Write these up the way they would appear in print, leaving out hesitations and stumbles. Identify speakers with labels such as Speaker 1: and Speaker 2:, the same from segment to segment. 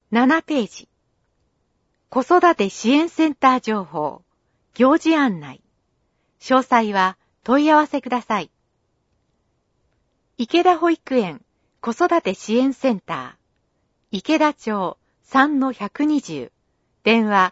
Speaker 1: 7ページ。子育て支援センター情報、行事案内。詳細は問い合わせください。池田保育園子育て支援センター、池田町 3-120、電話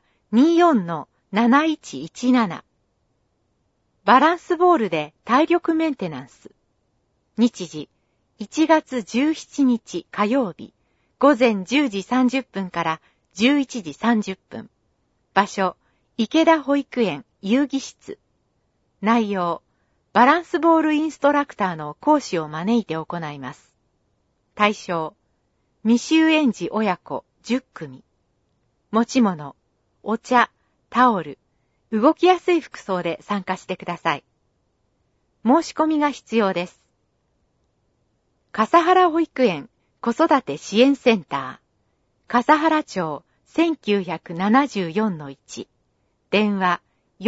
Speaker 1: 24-7117。バランスボールで体力メンテナンス。日時、1月17日火曜日、午前10時30分から11時30分。場所、池田保育園遊戯室。内容、バランスボールインストラクターの講師を招いて行います。対象、未就園児親子10組。持ち物、お茶、タオル、動きやすい服装で参加してください。申し込みが必要です。笠原保育園子育て支援センター、笠原町 1974-1、電話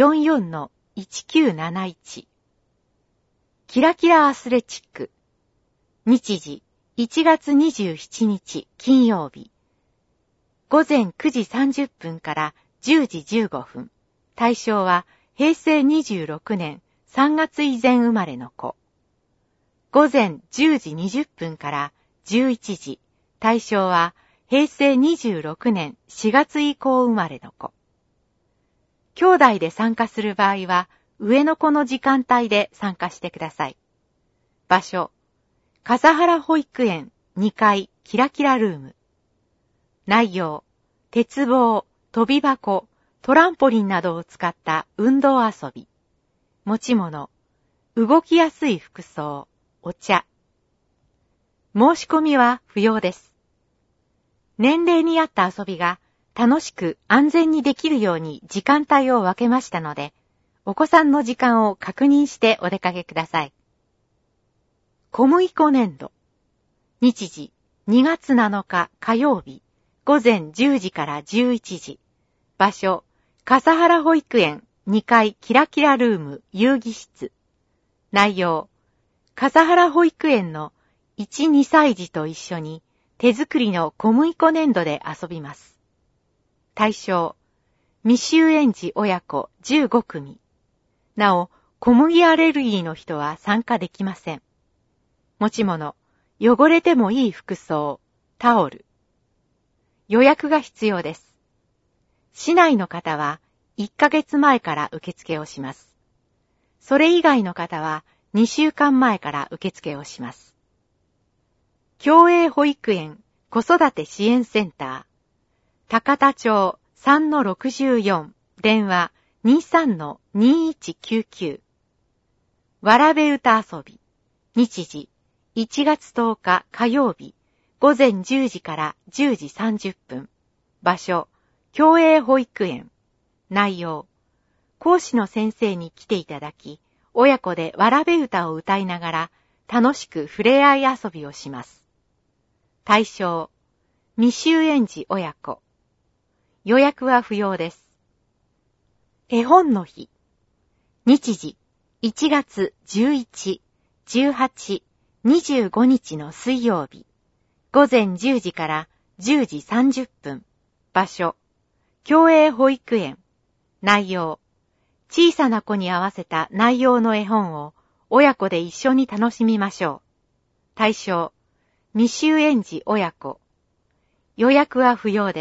Speaker 1: 44-1971。キラキラアスレチック。日時、1月27日金曜日。午前9時30分から10時15分。対象は平成26年3月以前生まれの子。午前10時20分から11時。対象は平成26年4月以降生まれの子。兄弟で参加する場合は上の子の時間帯で参加してください。場所、笠原保育園2階キラキラルーム。内容、鉄棒、飛び箱、トランポリンなどを使った運動遊び。持ち物、動きやすい服装、お茶。申し込みは不要です。年齢に合った遊びが楽しく安全にできるように時間帯を分けましたので、お子さんの時間を確認してお出かけください。小麦粉粘土。日時、2月7日火曜日、午前10時から11時。場所、笠原保育園2階キラキラルーム遊戯室。内容、笠原保育園の1、2歳児と一緒に手作りの小麦粉粘土で遊びます。対象、未就園児親子15組。なお、小麦アレルギーの人は参加できません。持ち物、汚れてもいい服装、タオル。予約が必要です。市内の方は1ヶ月前から受付をします。それ以外の方は2週間前から受付をします。共栄保育園子育て支援センター、高田町 3-64、電話 23-2199。わらべ歌遊び。日時、1月10日火曜日、午前10時から10時30分。場所、共栄保育園。内容、講師の先生に来ていただき、親子でわらべ歌を歌いながら楽しく触れ合い遊びをします。対象、未就園児親子。予約は不要です。絵本の日。日時、1月11、18、25日の水曜日。午前10時から10時30分。場所、共栄保育園。内容、小さな子に合わせた内容の絵本を親子で一緒に楽しみましょう。対象、未就園児親子。予約は不要です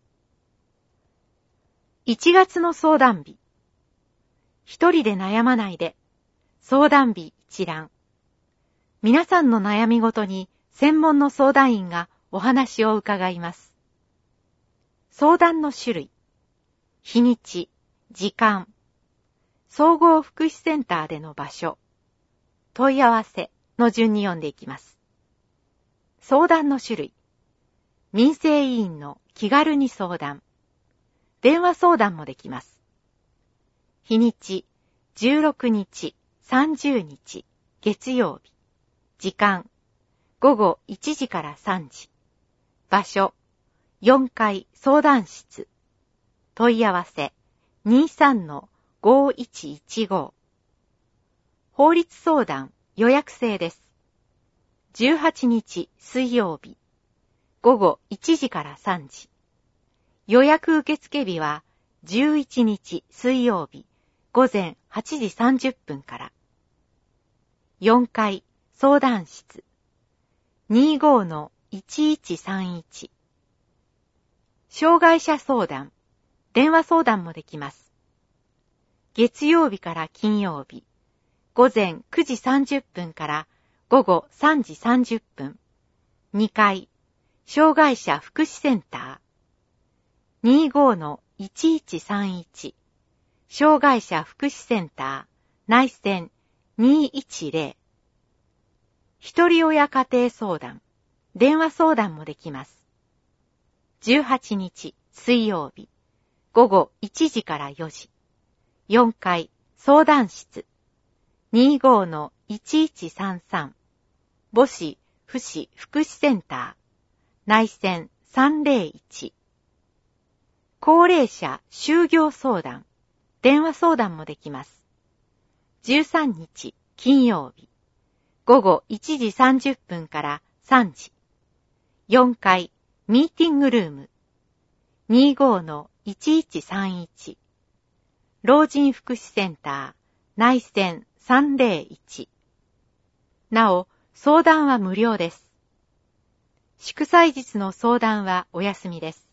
Speaker 1: 。1月の相談日。一人で悩まないで。相談日一覧。皆さんの悩みごとに専門の相談員がお話を伺います。相談の種類、日にち、時間、総合福祉センターでの場所、問い合わせの順に読んでいきます。相談の種類、民生委員の気軽に相談、電話相談もできます。日にち、16日、30日、月曜日。時間、午後1時から3時。場所、4階相談室。問い合わせ、23-5115。法律相談予約制です。18日水曜日。 午後1時から3時。予約受付日は11日水曜日午前8時30分から。4階相談室 25-1131。障害者相談、電話相談もできます。月曜日から金曜日、午前9時30分から午後3時30分。2階、障害者福祉センター。25-1131。障害者福祉センター、内線210。一人親家庭相談、電話相談もできます。18日水曜日、午後1時から4時。4階相談室 25-1133。母子福祉福祉センター、内線301。高齢者就業相談、電話相談もできます。13日金曜日、午後1時30分から3時。4階ミーティングルーム 25-1131。老人福祉センター、内線301。なお、相談は無料です。祝祭日の相談はお休みです。